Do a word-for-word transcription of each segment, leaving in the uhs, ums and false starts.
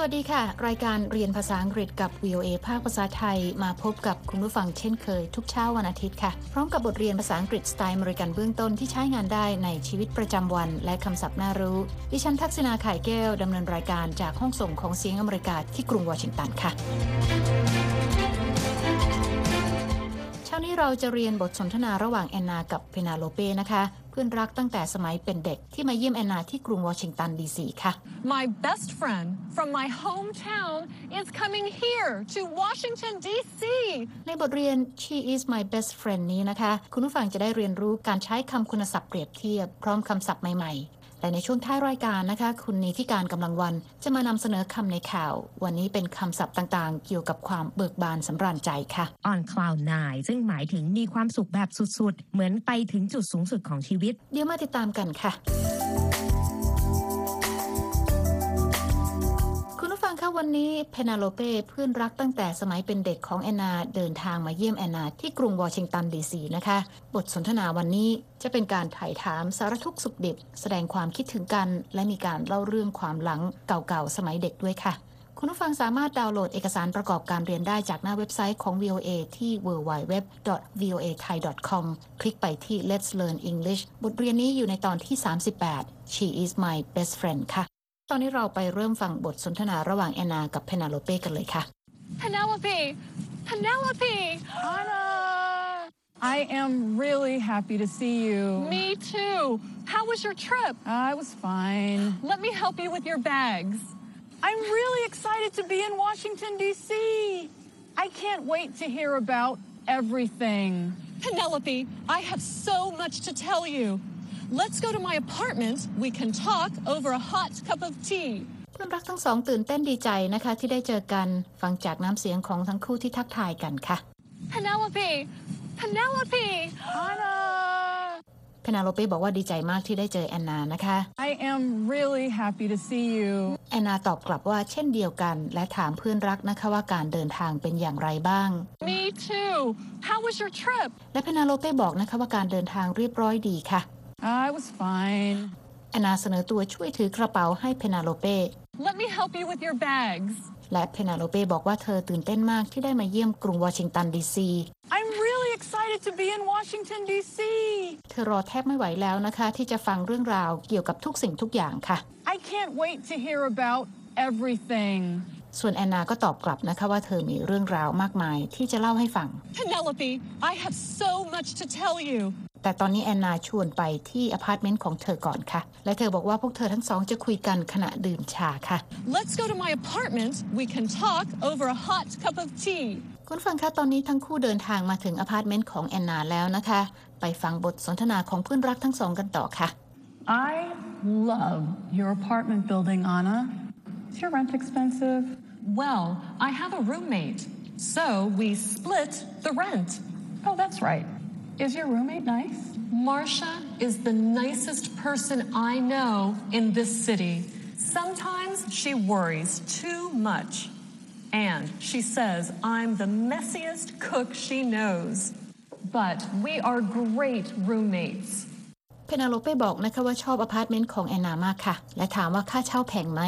วัสดีค่ะรายการเรียนภาษาอังกฤษกับ วี โอ เอ ภาคภาษาไทยมาพบกับคุณผู้ฟังเช่นเคยทุกเช้าวันอาทิตย์ค่ะพร้อมกับบทเรียนภาษาอังกฤษสไตล์อเมริกันเบื้องต้นที่ใช้งานได้ในชีวิตประจำวันและคำศัพท์น่ารู้ดิฉันทักษณาไข่แก้วดำเนินรายการจากห้องส่งของเสียงอเมริกาที่กรุงวอชิงตันค่ะเช้านี้เราจะเรียนบทสนทนาระหว่างแอนนากับเพนาโลเป้นะคะเพื่อนรักตั้งแต่สมัยเป็นเด็กที่มาเยี่ยมแอนนาที่กรุงวอชิงตันดีซีค่ะ My best friend from my hometown is coming here to Washington ดี ซีในบทเรียน She is my best friend นี้นะคะคุณผู้ฟังจะได้เรียนรู้การใช้คำคุณศัพท์เปรียบเทียบพร้อมคำศัพท์ใหม่ๆและในช่วงท้ายรายการนะคะคุณนิติการกำลังวันจะมานำเสนอคำในข่าววันนี้เป็นคำศัพท์ต่างๆเกี่ยวกับความเบิกบานสำราญใจค่ะ On cloud nine ซึ่งหมายถึงมีความสุขแบบสุดๆเหมือนไปถึงจุดสูงสุดของชีวิตเดี๋ยวมาติดตามกันค่ะวันนี้เพนาโลเป้เพื่อนรักตั้งแต่สมัยเป็นเด็กของแอนนาเดินทางมาเยี่ยมแอนนาที่กรุงวอชิงตันดีซีนะคะบทสนทนาวันนี้จะเป็นการไถ่ถามสารทุกข์สุขดิบแสดงความคิดถึงกันและมีการเล่าเรื่องความหลังเก่าๆสมัยเด็กด้วยค่ะคุณผู้ฟังสามารถดาวน์โหลดเอกสารประกอบการเรียนได้จากหน้าเว็บไซต์ของ วี โอ เอ ที่ ดับเบิลยู ดับเบิลยู ดับเบิลยู ดอท วี โอ เอ ไทย ดอท คอม คลิกไปที่ Let's Learn English บทเรียนนี้อยู่ในตอนที่สามสิบแปด She is my best friend ค่ะตอนนี้เราไปเริ่มฟังบทสนทนาระหว่างแอนนากับเพนาโลเป้กันเลยค่ะ Penelope Penelope Anna I am really happy to see you Me too How was your trip I was fine Let me help you with your bags I'm really excited to be in Washington ดี ซี I can't wait to hear about everything Penelope I have so much to tell you Let's go to my apartment. We can talk over a hot cup of tea. เพื่อนรักทั้งสองตื่นเต้นดีใจนะคะที่ได้เจอกันฟังจากน้ำเสียงของทั้งคู่ที่ทักทายกันค่ะ Penelope, Penelope, Anna. เพนาโลเป้บอกว่าดีใจมากที่ได้เจอแอนนานะคะ I am really happy to see you. แอนนาตอบกลับว่าเช่นเดียวกันและถามเพื่อนรักนะคะว่าการเดินทางเป็นอย่างไรบ้าง Me too. How was your trip? และเพนาโลเป้บอกนะคะว่าการเดินทางเรียบร้อยดีค่ะ I was fine แอนนาเสนอตัวช่วยถือกระเป๋าให้เพนาโลเป้ Let me help you with your bags และเพนาโลเป้บอกว่าเธอตื่นเต้นมากที่ได้มาเยี่ยมกรุงวอชิงตันดีซี I'm really excited to be in Washington ดี ซีเธอรอแทบไม่ไหวแล้วนะคะที่จะฟังเรื่องราวเกี่ยวกับทุกสิ่งทุกอย่างค่ะ I can't wait to hear about everything ส่วนแอนนาก็ตอบกลับนะคะว่าเธอมีเรื่องราวมากมายที่จะเล่าให้ฟัง Penelope I have so much to tell you แต่ตอนนี้แอนนาชวนไปที่อพาร์ตเมนต์ของเธอก่อนค่ะและเธอบอกว่าพวกเธอทั้งสองจะคุยกันขณะดื่มชาค่ะ Let's go to my apartment we can talk over a hot cup of tea คุณฟังคะตอนนี้ทั้งคู่เดินทางมาถึงอพาร์ตเมนต์ของแอนนาแล้วนะคะไปฟังบทสนทนาของเพื่อนรักทั้งสองกันต่อค่ะ I love your apartment building Anna Is your rent expensive Well I have a roommate so we split the rent Oh that's right Is your roommate nice? Marcia is the nicest person I know in this city. Sometimes she worries too much. And she says I'm the messiest cook she knows. But we are great roommates. เพนาโลเป้บอกนะคะว่าชอบอพาร์ตเมนต์ของแอนนามากค่ะและถามว่าค่าเช่าแพงไหม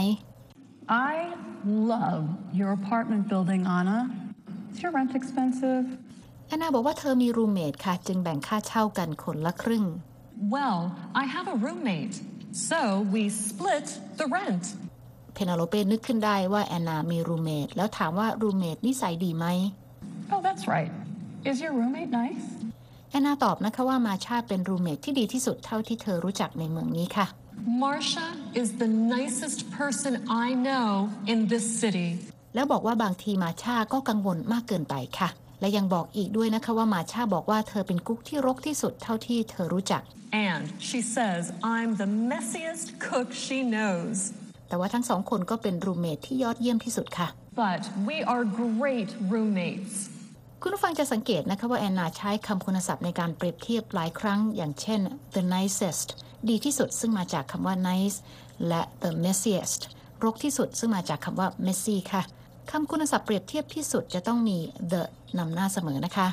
I love your apartment building Anna. Is your rent expensive? แอนนาบอกว่าเธอมีรูมเมทค่ะจึงแบ่งค่าเช่ากันคนละครึ่ง Well I have a roommate so we split the rent เพนาโลเป้นึกขึ้นได้ว่าแอนนามีรูมเมทแล้วถามว่ารูมเมทนิสัยดีไหม Oh that's right Is your roommate nice แอนนาตอบนะคะว่ามาชาเป็นรูมเมทที่ดีที่สุดเท่าที่เธอรู้จักในเมืองนี้ค่ะ Marcia is the nicest person I know in this city แล้วบอกว่าบางทีมาชาก็กังวลมากเกินไปค่ะและยังบอกอีกด้วยนะคะว่ามาชาบอกว่าเธอเป็นกุ๊กที่รกที่สุดเท่าที่เธอรู้จัก And she says I'm the messiest cook she knows แต่ว่าทั้งสองคนก็เป็นรูมเมทที่ยอดเยี่ยมที่สุดค่ะ But we are great roommates คุณผู้ฟังจะสังเกตนะคะว่าแอนนาใช้คำคุณศัพท์ในการเปรียบเทียบหลายครั้งอย่างเช่น the nicest ดีที่สุดซึ่งมาจากคำว่า nice และ the messiest รกที่สุดซึ่งมาจากคำว่า messy ค่ะคำคุณศัพท์เปรียบเทียบที่สุดจะต้องมี the นำหน้าเสมอนะคะ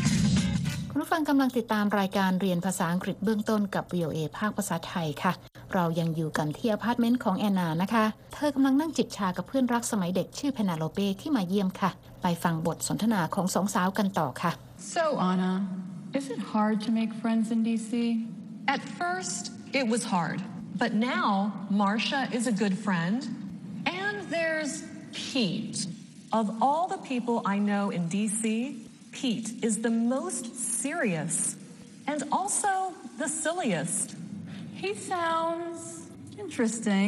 คุณผู้ฟังกำลังติดตามรายการเรียนภาษาอังกฤษเบื้องต้นกับ วี โอ เอ ภาคภาษาไทยค่ะเรายังอยู่กันที่อพาร์ตเมนต์ของแอนนานะคะเธอกำลังนั่งจิบชากับเพื่อนรักสมัยเด็กชื่อเพนาโลเป้ที่มาเยี่ยมค่ะไปฟังบทสนทนาของสองสาวกันต่อค่ะ So, Anna, is it hard to make friends in D C? At first, it was hard. But now, Marcia is a good friend. And there's Pete. Of all the people I know in D C, Pete is the most serious and also the silliest. He sounds interesting.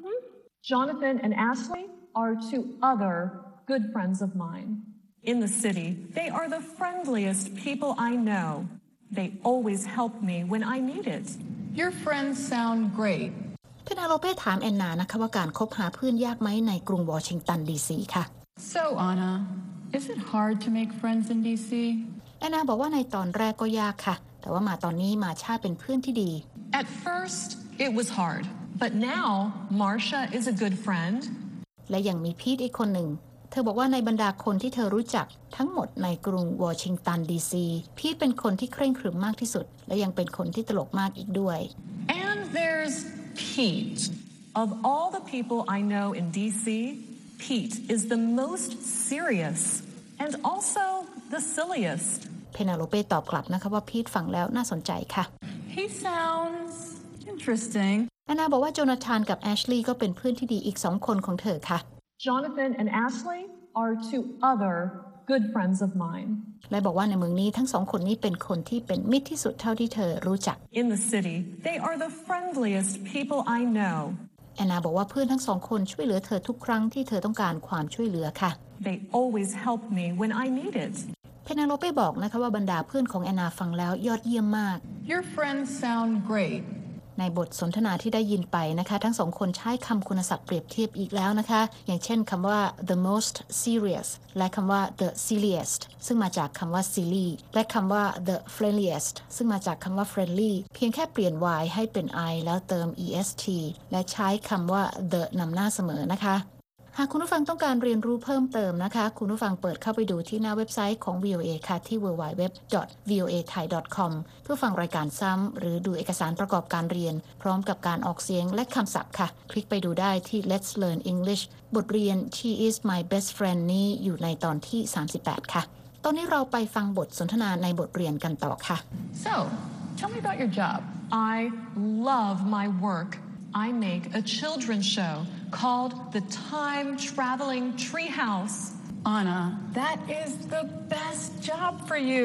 Jonathan and Ashley are two other good friends of mine. In the city, they are the friendliest people I know. They always help me when I need it. Your friends sound great. เพนาโลเป้ถามแอนนานะคะว่าการคบหาเพื่อนยากไหมในกรุงวอชิงตันดีซีค่ะ So, Anna, is it hard to make friends in D C? แอนนาบอกว่าในตอนแรกก็ยากค่ะแต่ว่ามาตอนนี้มาชาเป็นเพื่อนที่ดี At first, it was hard. But now, Marcia is a good friend. และยังมีพีทอีกคนหนึ่งเธอบอกว่าในบรรดาคนที่เธอรู้จักทั้งหมดในกรุงวอชิงตันดีซีพีทเป็นคนที่เคร่งครึมมากที่สุดและยังเป็นคนที่ตลกมากอีกด้วย And there's Pete. Of all the people I know in D C, Pete is the most serious and also the silliest. เพนาโลเป้ตอบกลับนะคะว่าพีทฟังแล้วน่าสนใจค่ะ He sounds interesting. แอนนาบอกว่าโจนาธานกับแอชลีย์ก็เป็นเพื่อนที่ดีอีกสองคนของเธอค่ะ Jonathan and Ashley are two other good friends of mine. และบอกว่าในเมืองนี้ทั้งสองคนนี้เป็นคนที่เป็นมิตรที่สุดเท่าที่เธอรู้จัก In the city, they are the friendliest people I know. แอนนาบอกว่าเพื่อนทั้งสองคนช่วยเหลือเธอทุกครั้งที่เธอต้องการความช่วยเหลือค่ะ They always help me when I need it. เพนาโลเป้บอกนะคะว่าบรรดาเพื่อนของแอนนาฟังแล้วยอดเยี่ยมมาก Your friends sound great. ในบทสนทนาที่ได้ยินไปนะคะทั้งสองคนใช้คำคุณศัพท์เปรียบเทียบอีกแล้วนะคะอย่างเช่นคำว่า the most serious และคำว่า the silliest ซึ่งมาจากคำว่า silly และคำว่า the friendliest ซึ่งมาจากคำว่า friendly เพียงแค่เปลี่ยน y ให้เป็น i แล้วเติม est และใช้คำว่า the นำหน้าเสมอนะคะหากคุณผู้ฟังต้องการเรียนรู้เพิ่มเติมนะคะคุณผู้ฟังเปิดเข้าไปดูที่หน้าเว็บไซต์ของ วี โอ เอ ค่ะที่ ดับเบิลยู ดับเบิลยู ดับเบิลยู ดอท วี โอ เอ ไทย ดอท คอม เพื่อฟังรายการซ้ำหรือดูเอกสารประกอบการเรียนพร้อมกับการออกเสียงและคำศัพท์ค่ะคลิกไปดูได้ที่ Let's Learn English บทเรียน She is my best friend นี้อยู่ในตอนที่สามสิบแปดค่ะตอนนี้เราไปฟังบทสนทนาในบทเรียนกันต่อค่ะ So, tell me about your job. I love my work. I make a children's show called The Time Traveling Treehouse. Anna, that is the best job for you.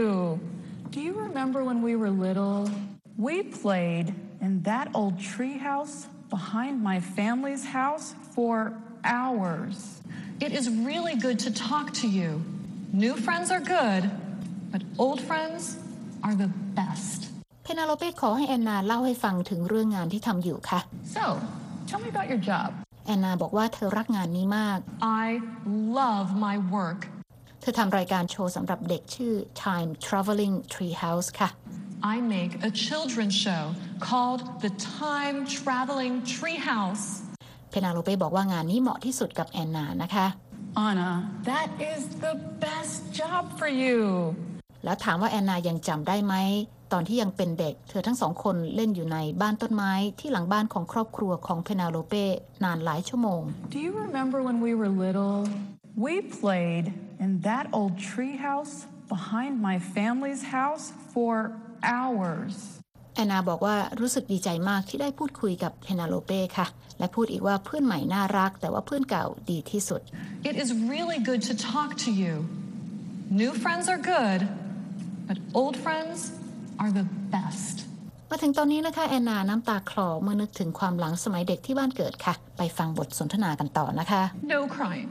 Do you remember when we were little? We played in that old treehouse behind my family's house for hours. It is really good to talk to you. New friends are good, but old friends are the best. เพนาโลเป้ขอให้แอนนาเล่าให้ฟังถึงเรื่องงานที่ทำอยู่ค่ะ So, tell me about your job. แอนนาบอกว่าเธอรักงานนี้มาก I love my work. เธอทำรายการโชว์สำหรับเด็กชื่อ Time Traveling Treehouse ค่ะ I make a children's show called The Time Traveling Treehouse. เพนาโลเป้บอกว่างานนี้เหมาะที่สุดกับแอนนานะคะ Anna, that is the best job for you. แล้วถามว่าแอนนายังจำได้ไหมตอนที่ยังเป็นเด็กเธอทั้งสองคนเล่นอยู่ในบ้านต้นไม้ที่หลังบ้านของครอบครัวของเพนาโลเป้นานหลายชั่วโมง Do you remember when we were little? We played in that old treehouse behind my family's house for hours. แอนนาบอกว่ารู้สึกดีใจมากที่ได้พูดคุยกับเพนาโลเป้ค่ะและพูดอีกว่าเพื่อนใหม่น่ารักแต่ว่าเพื่อนเก่าดีที่สุด It is really good to talk to you. New friends are good, but old friends are the best. มาถึงตอนนี้นะคะแอนนาน้ำตาคลอเมื่อนึกถึงความหลังสมัยเด็กที่บ้านเกิดค่ะไปฟังบทสนทนากันต่อนะคะ No crying.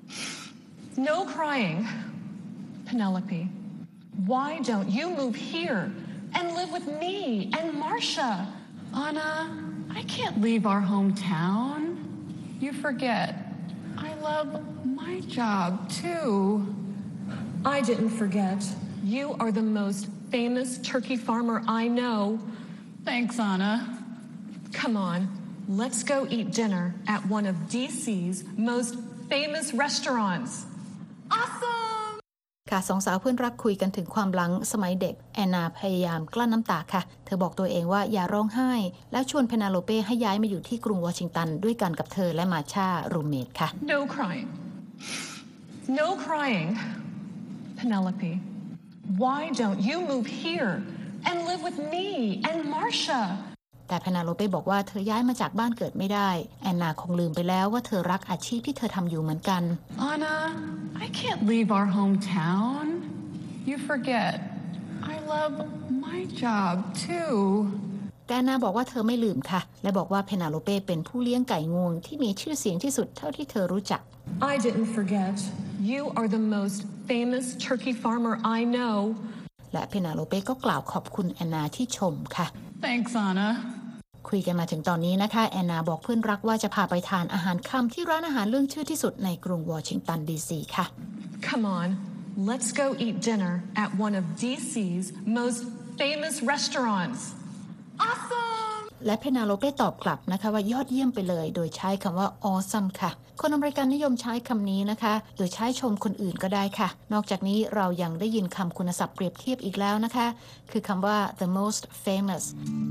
No crying. Penelope, why don't you move here and live with me and Marcia? Anna, I can't leave our hometown. You forget. I love my job too. I didn't forget. You are the most famous turkey farmer I know. Thanks, Anna. Come on, let's go eat dinner at one of D C's most famous restaurants. Awesome! ค่ะสองสาวเพื่อนรักคุยกันถึงความหลังสมัยเด็กแอนนาพยายามกลั้นน้ำตาค่ะเธอบอกตัวเองว่าอย่าร้องไห้แล้วชวนเพนาโลเป้ให้ย้ายมาอยู่ที่กรุงวอชิงตันด้วยกันกับเธอและมาชารูมเมทค่ะ No crying. No crying. Penelope, why don't you move here and live with me and Marcia? แต่เพนาโลเป้บอกว่าเธอย้ายมาจากบ้านเกิดไม่ได้แอนนาคงลืมไปแล้วว่าเธอรักอาชีพที่เธอทำอยู่เหมือนกัน Anna, I can't leave our hometown. You forget. I love my job too. แต่แอนนาบอกว่าเธอไม่ลืมค่ะและบอกว่าเพนาโลเป้เป็นผู้เลี้ยงไก่งวงที่มีชื่อเสียงที่สุดเท่าที่เธอรู้จัก I didn't forget. You are the most famous turkey farmer I know. และเพนาโลเป้ก็กล่าวขอบคุณแอนนาที่ชมค่ะ Thanks, Anna. คุยกันมาถึงตอนนี้นะคะแอนนาบอกเพื่อนรักว่าจะพาไปทานอาหารค่ำที่ร้านอาหารเรื่องชื่อที่สุดในกรุงวอชิงตันดีซีค่ะ Come on, let's go eat dinner at one of D C's most famous restaurants. Awesome! และเพนาโลเป้ตอบกลับนะคะว่ายอดเยี่ยมไปเลยโดยใช้คำว่า awesome ค่ะคนอเมริกันนิยมใช้คำนี้นะคะโดยใช้ชมคนอื่นก็ได้ค่ะนอกจากนี้เรายังได้ยินคำคุณศัพท์เปรียบเทียบอีกแล้วนะคะคือคำว่า the most famous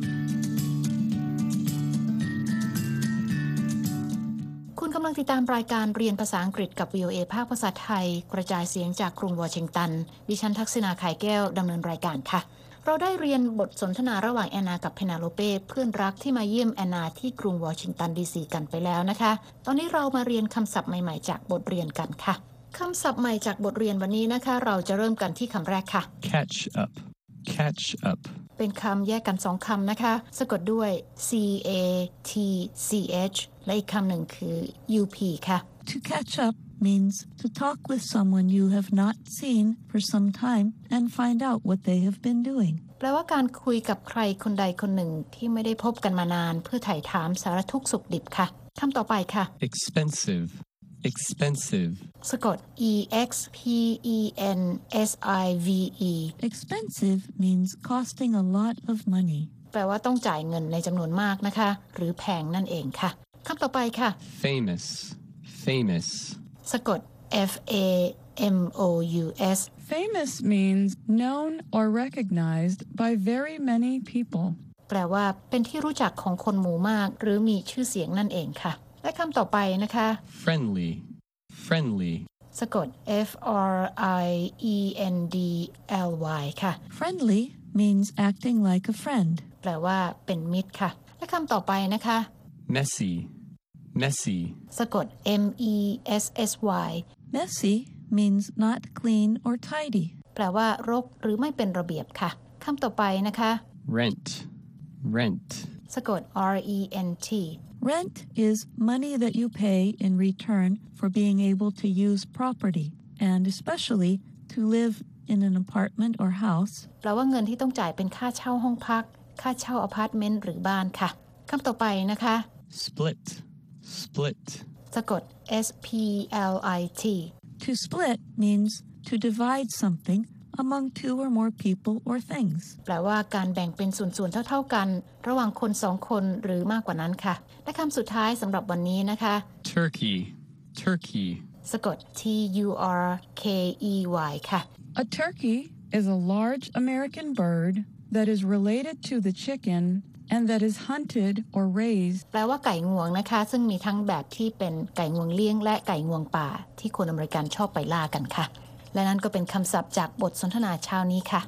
คุณกำลังติดตามรายการเรียนภาษาอังกฤษกับ วี โอ เอ ภาคภาษาไทยกระจายเสียงจากกรุงวอชิงตันดิฉันทักษณาไข่แก้วดำเนินรายการค่ะเราได้เรียนบทสนทนาระหว่างแอนนากับเพนาโลเป้เพื่อนรักที่มาเยี่ยมแอนนาที่กรุงวอชิงตันดีซีกันไปแล้วนะคะตอนนี้เรามาเรียนคำศัพท์ใหม่ๆจากบทเรียนกันค่ะคำศัพท์ใหม่จากบทเรียนวันนี้นะคะเราจะเริ่มกันที่คำแรกค่ะ Catch up. Catch up. เป็นคำแยกกันสองคำนะคะสะกดด้วย C A T C H และอีกคำหนึ่งคือ U P ค่ะ To catch up means to talk with someone you have not seen for some time and find out what they have been doing. แปลว่าการคุยกับใครคนใดคนหนึ่งที่ไม่ได้พบกันมานานเพื่อไถ่ถามสารทุกข์สุขดิบค่ะคำต่อไปค่ะ Expensive. Expensive. สะกด E X P E N S I V E Expensive means costing a lot of money. แปลว่าต้องจ่ายเงินในจำนวนมากนะคะหรือแพงนั่นเองค่ะคำต่อไปค่ะ Famous. Famous. สะกด F A M O U S Famous means known or recognized by very many people. แปลว่าเป็นที่รู้จักของคนหมู่มากหรือมีชื่อเสียงนั่นเองค่ะและคำต่อไปนะคะ Friendly. Friendly. สะกด F R I E N D L Y ค่ะ Friendly means acting like a friend. แปลว่าเป็นมิตรค่ะและคำต่อไปนะคะ Messy. Messy. สะกด M E S S Y Messy means not clean or tidy. แปลว่ารกหรือไม่เป็นระเบียบค่ะคำต่อไปนะคะ Rent. Rent. สะกด R E N T Rent is money that you pay in return for being able to use property, and especially to live in an apartment or house. แปลว่าเงินที่ต้องจ่ายเป็นค่าเช่าห้องพักค่าเช่าอพาร์ตเมนต์หรือบ้านค่ะคำต่อไปนะคะ Split. Split. สะกด S P L I T To split means to divide something among two or more people or things. แปลว่าการแบ่งเป็นส่วนๆเท่าๆกันระหว่างคนสองคนหรือมากกว่านั้นค่ะและคำสุดท้ายสำหรับวันนี้นะคะ Turkey. Turkey. สะกด T U R K E Y ค่ะ A turkey is a large American bird that is related to the chicken and that is hunted or raised. แปลว่าไก่งวงนะคะซึ่งมีทั้งแบบที่เป็นไก่งวงเลี้ยงและไก่งวงป่าที่คนอเมริกันชอบไปล่ากันค่ะและนั่นก็เป็นคำศัพท์จากบทสนทนาเช้านี้ค่ะ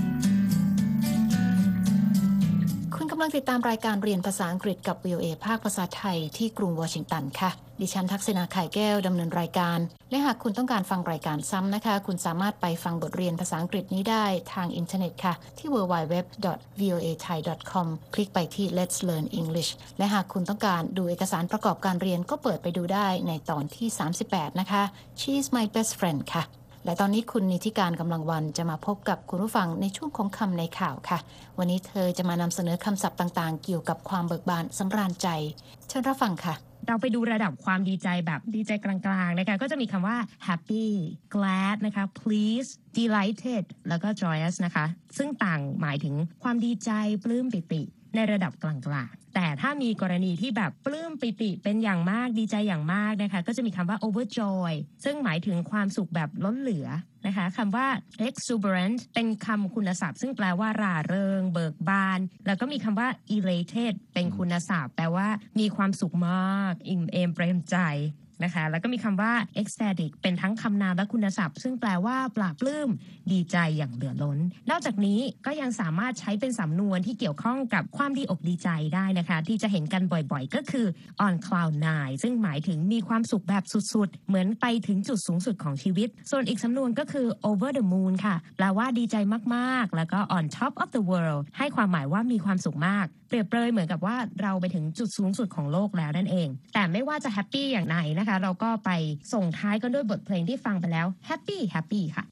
คุณกำลังติดตามรายการเรียนภาษาอังกฤษกับ วี โอ เอ ภาคภาษาไทยที่กรุงวอชิงตันค่ะดิฉันทักษณาไข่แก้วดำเนินรายการและหากคุณต้องการฟังรายการซ้ำนะคะคุณสามารถไปฟังบทเรียนภาษาอังกฤษนี้ได้ทางอินเทอร์เน็ตค่ะที่ ดับเบิลยู ดับเบิลยู ดับเบิลยู ดอท วี โอ เอ ไทย ดอท คอม คลิกไปที่ Let's Learn English และหากคุณต้องการดูเอกสารประกอบการเรียนก็เปิดไปดูได้ในตอนที่สามสิบแปดนะคะ She's my best friend ค่ะและตอนนี้คุณนิติการกำลังวันจะมาพบกับคุณผู้ฟังในช่วงของคำในข่าวค่ะวันนี้เธอจะมานำเสนอคำศัพท์ต่างๆเกี่ยวกับความเบิกบานสำราญใจเชิญรับฟังค่ะเราไปดูระดับความดีใจแบบดีใจกลางๆนะคะก็จะมีคำว่า happy glad นะคะ pleased delighted แล้วก็ joyous นะคะซึ่งต่างหมายถึงความดีใจปลื้มปิติในระดับกลางๆแต่ถ้ามีกรณีที่แบบปลื้มปิติเป็นอย่างมากดีใจอย่างมากนะคะก็จะมีคำว่า overjoy ซึ่งหมายถึงความสุขแบบล้นเหลือนะคะคำว่า exuberant เป็นคำคุณศัพท์ซึ่งแปลว่าร่าเริงเบิกบานแล้วก็มีคำว่า elated เป็นคุณศัพท์แปลว่ามีความสุขมากอิ่มเอมเปรมใจนะคะแล้วก็มีคำว่า ecstatic เป็นทั้งคำนามและคุณศัพท์ซึ่งแปลว่าปลาปลื้มดีใจอย่างเหลือล้นนอกจากนี้ก็ยังสามารถใช้เป็นสำนวนที่เกี่ยวข้องกับความดีอกดีใจได้นะคะที่จะเห็นกันบ่อยๆก็คือ on cloud nine ซึ่งหมายถึงมีความสุขแบบสุดๆเหมือนไปถึงจุดสูงสุดของชีวิตส่วนอีกสำนวนก็คือ over the moon ค่ะแปลว่าดีใจมากๆแล้วก็ on top of the world ให้ความหมายว่ามีความสุขมากเปรียบเปรยเหมือนกับว่าเราไปถึงจุดสูงสุดของโลกแล้วนั่นเองแต่ไม่ว่าจะแฮปปี้อย่างไหนนะคะเราก็ไปส่งท้ายกันด้วยบทเพลงที่ฟังไปแล้ว Happy Happy ค่ะ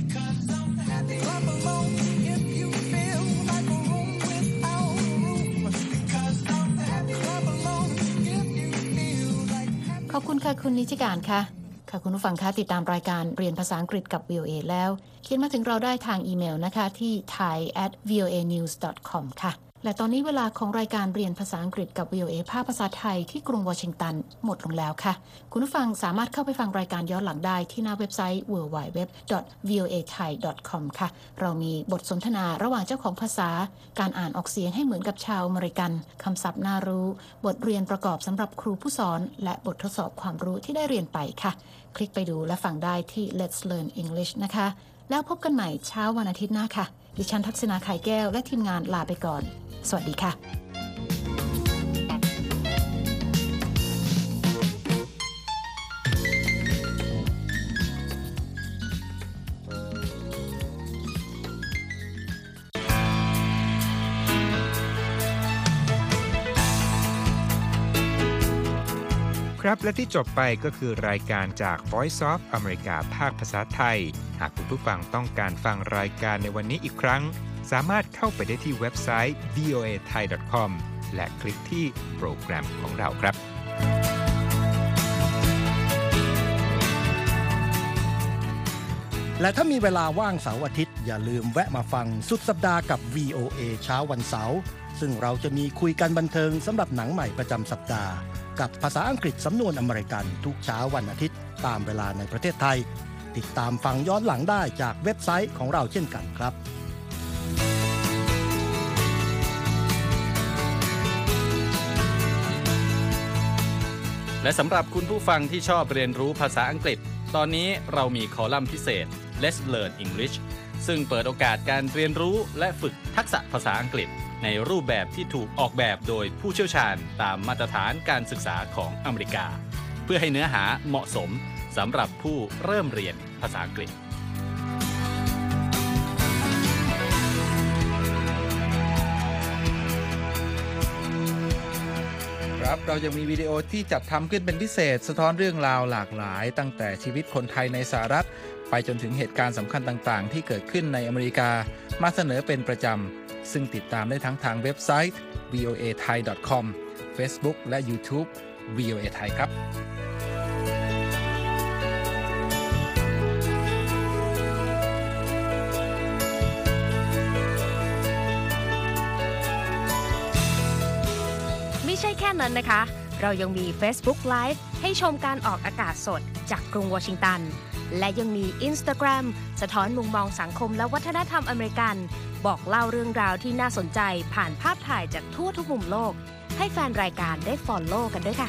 ขอบคุณค่ะคุณนิติการค่ะค่ะคุณผู้ฟังคะติดตามรายการเรียนภาษาอังกฤษกับ วี โอ เอ แล้วเขียนมาถึงเราได้ทางอีเมลนะคะที่ ไทย แอท วี โอ เอ นิวส์ ดอท คอม ค่ะและตอนนี้เวลาของรายการเรียนภาษาอังกฤษกับ วี โอ เอ ภาคภาษาไทยที่กรุงวอชิงตันหมดลงแล้วค่ะคุณผู้ฟังสามารถเข้าไปฟังรายการย้อนหลังได้ที่หน้าเว็บไซต์ ดับเบิลยู ดับเบิลยู ดับเบิลยู ดอท วี โอ เอ ไทย ดอท คอม ค่ะเรามีบทสนทนาระหว่างเจ้าของภาษาการอ่านออกเสียงให้เหมือนกับชาวอเมริกันคำศัพท์น่ารู้บทเรียนประกอบสำหรับครูผู้สอนและบททดสอบความรู้ที่ได้เรียนไปค่ะคลิกไปดูและฟังได้ที่ Let's Learn English นะคะแล้วพบกันใหม่เช้าวันอาทิตย์หน้าค่ะดิฉันทักษณาไข่แก้วและทีมงานลาไปก่อนสวัสดีค่ะครับและที่จบไปก็คือรายการจาก Voice of America ภาคภาษาไทยหากคุณผู้ฟังต้องการฟังรายการในวันนี้อีกครั้งสามารถเข้าไปได้ที่เว็บไซต์ วี โอ เอ ไทย ดอท คอม และคลิกที่โปรแกรมของเราครับและถ้ามีเวลาว่างเสาร์อาทิตย์อย่าลืมแวะมาฟังสุดสัปดาห์กับ วี โอ เอ เช้าวันเสาร์ซึ่งเราจะมีคุยกันบันเทิงสำหรับหนังใหม่ประจำสัปดาห์กับภาษาอังกฤษสำนวนอเมริกันทุกเช้าวันอาทิตย์ตามเวลาในประเทศไทยติดตามฟังย้อนหลังได้จากเว็บไซต์ของเราเช่นกันครับและสำหรับคุณผู้ฟังที่ชอบเรียนรู้ภาษาอังกฤษตอนนี้เรามีคอลัมน์พิเศษ Let's Learn English ซึ่งเปิดโอกาสการเรียนรู้และฝึกทักษะภาษาอังกฤษในรูปแบบที่ถูกออกแบบโดยผู้เชี่ยวชาญตามมาตรฐานการศึกษาของอเมริกาเพื่อให้เนื้อหาเหมาะสมสำหรับผู้เริ่มเรียนภาษาอังกฤษครับเรายังมีวิดีโอที่จัดทำขึ้นเป็นพิเศษสะท้อนเรื่องราวหลากหลายตั้งแต่ชีวิตคนไทยในสหรัฐไปจนถึงเหตุการณ์สำคัญต่างๆที่เกิดขึ้นในอเมริกามาเสนอเป็นประจำซึ่งติดตามได้ทั้งทางเว็บไซต์ วี โอ เอ ไทย ดอท คอม Facebook และ YouTube วี โอ เอ ไทยครับไม่ใช่แค่นั้นนะคะเรายังมี Facebook Live ให้ชมการออกอากาศสดจากกรุงวอชิงตันและยังมี Instagram สะท้อนมุมมองสังคมและวัฒนธรรมอเมริกันบอกเล่าเรื่องราวที่น่าสนใจผ่านภาพถ่ายจากทั่วทุกมุมโลกให้แฟนรายการได้ follow กันด้วยค่ะ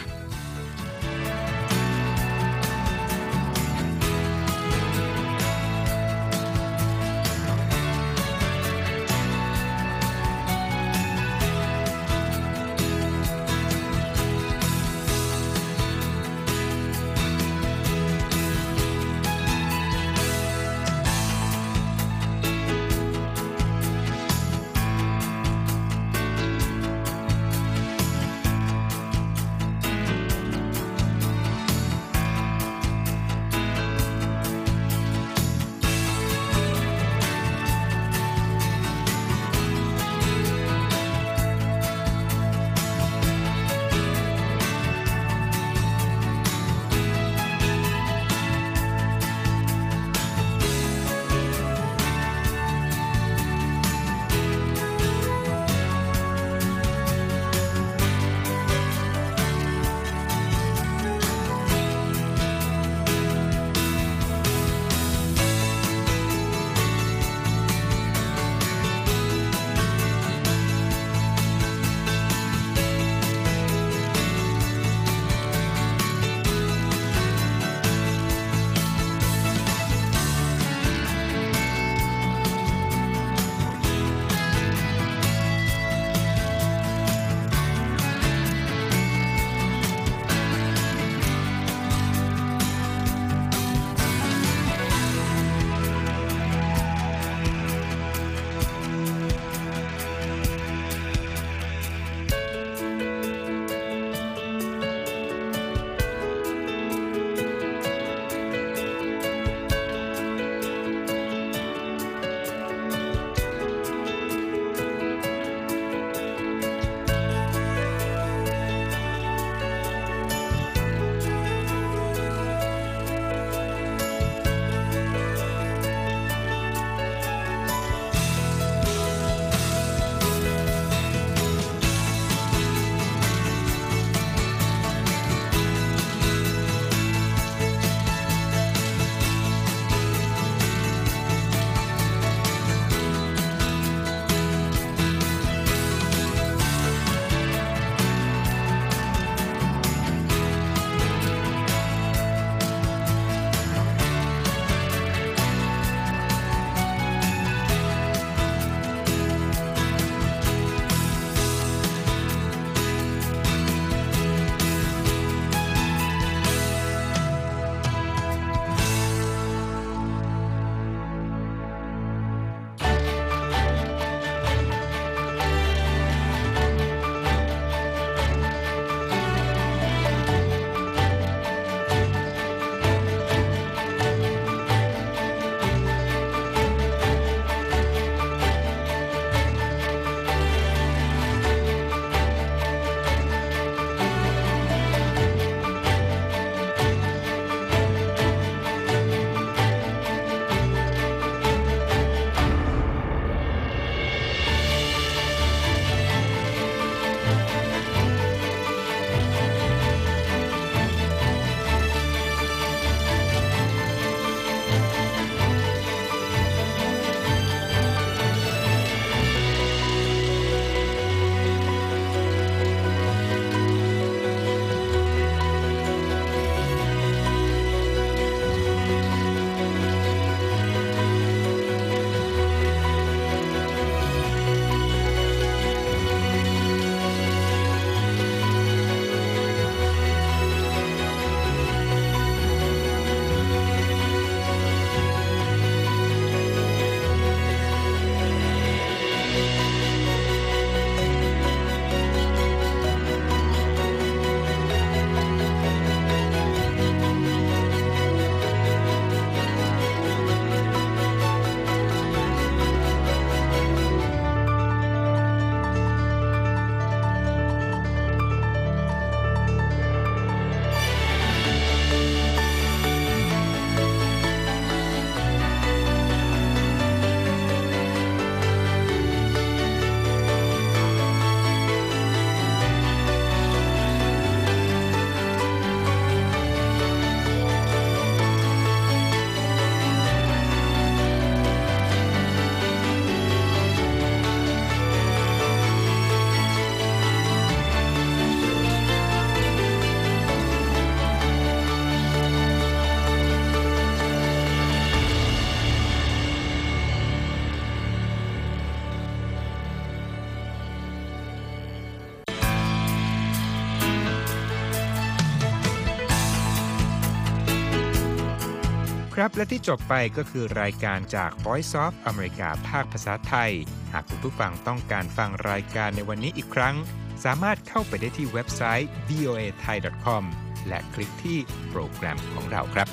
ครับและที่จบไปก็คือรายการจาก Voice of America ภาคภาษาไทยหากคุณผู้ฟังต้องการฟังรายการในวันนี้อีกครั้งสามารถเข้าไปได้ที่เว็บไซต์ วี โอ เอ ไทย ดอท คอม และคลิกที่โปรแกรมของเราครับ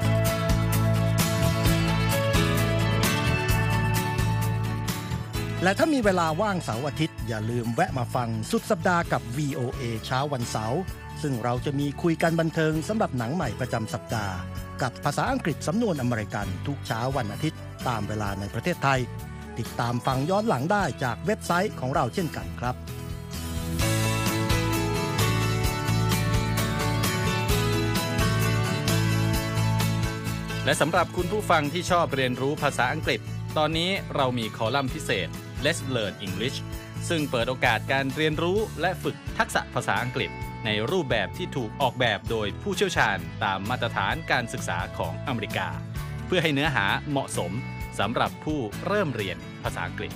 และถ้ามีเวลาว่างเสาร์อาทิตย์อย่าลืมแวะมาฟังสุดสัปดาห์กับ วี โอ เอ เช้าวันเสาร์ซึ่งเราจะมีคุยกันบันเทิงสำหรับหนังใหม่ประจำสัปดาห์กับภาษาอังกฤษสำนวนอเมริกันทุกเช้าวันอาทิตย์ตามเวลาในประเทศไทยติดตามฟังย้อนหลังได้จากเว็บไซต์ของเราเช่นกันครับและสำหรับคุณผู้ฟังที่ชอบเรียนรู้ภาษาอังกฤษตอนนี้เรามีคอลัมน์พิเศษ Let's Learn English ซึ่งเปิดโอกาสการเรียนรู้และฝึกทักษะภาษาอังกฤษในรูปแบบที่ถูกออกแบบโดยผู้เชี่ยวชาญตามมาตรฐานการศึกษาของอเมริกาเพื่อให้เนื้อหาเหมาะสมสำหรับผู้เริ่มเรียนภาษาอังกฤษ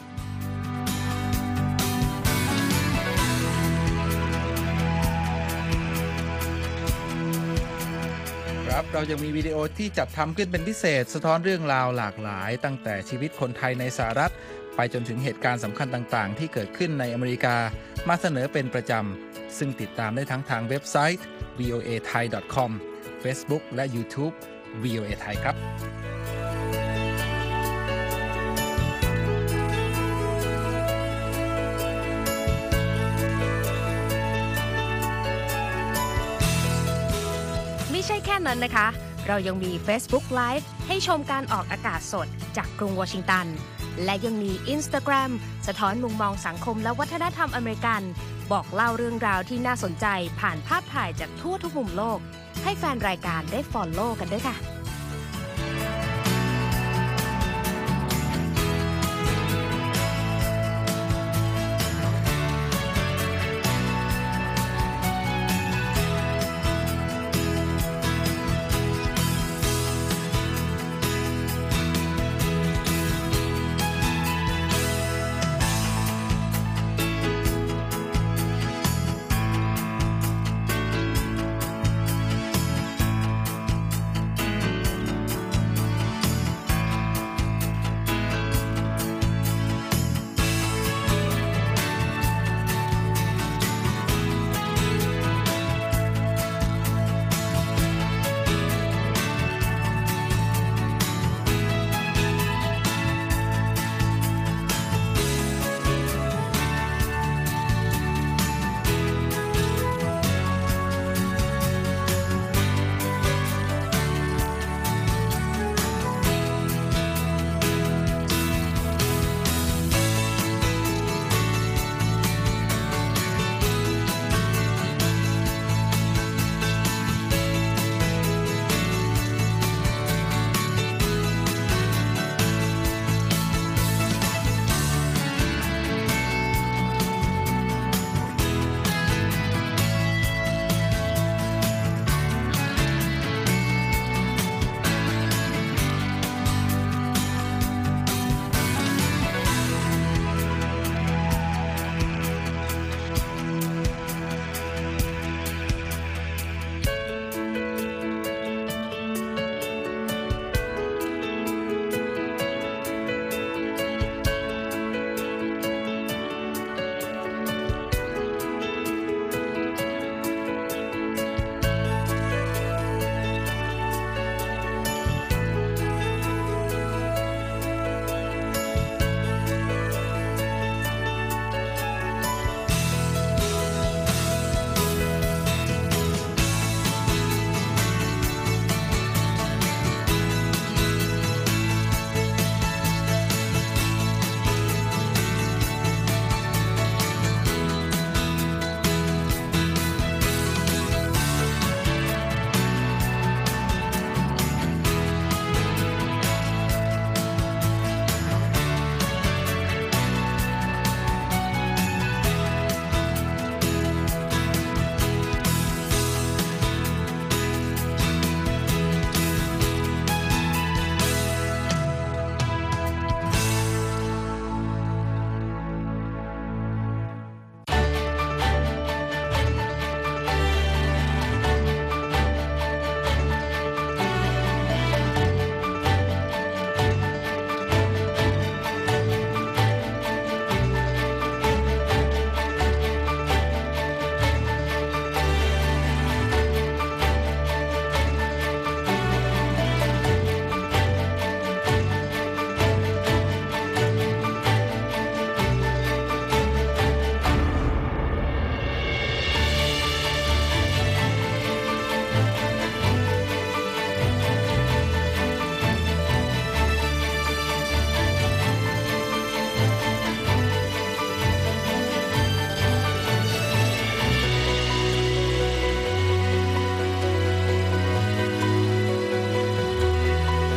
ครับเรายังมีวิดีโอที่จัดทำขึ้นเป็นพิเศษสะท้อนเรื่องราวหลากหลายตั้งแต่ชีวิตคนไทยในสหรัฐไปจนถึงเหตุการณ์สำคัญต่างๆที่เกิดขึ้นในอเมริกามาเสนอเป็นประจำซึ่งติดตามได้ทั้งทางเว็บไซต์ วี โอ เอ ไทย ดอท คอม Facebook และ YouTube วี โอ เอ ไทยครับไม่ใช่แค่นั้นนะคะเรายังมี Facebook Live ให้ชมการออกอากาศสดจากกรุงวอชิงตันและยังมี Instagram สะท้อนมุมมองสังคมและวัฒนธรรมอเมริกันบอกเล่าเรื่องราวที่น่าสนใจผ่านภาพถ่ายจากทั่วทุกมุมโลกให้แฟนรายการได้ follow กันด้วยค่ะ